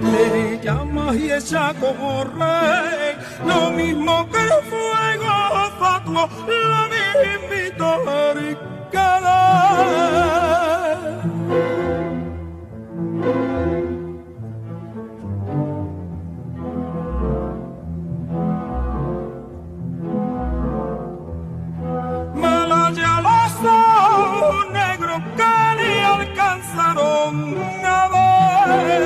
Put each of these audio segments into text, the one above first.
le llamas y echa a correr, lo mismo que el fuego fatuo, lo mismito querer. Alcanzaron a ver.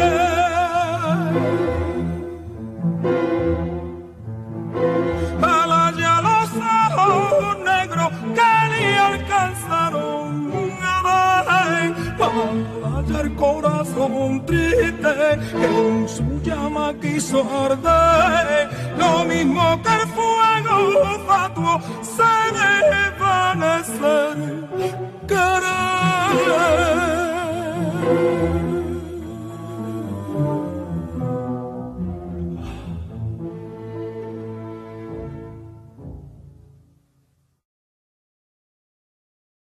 Alaya los ojos negros que le alcanzaron a ver. Alaya el corazón triste que con su llama quiso arder. Lo mismo que el fuego fatuo se desvanecer.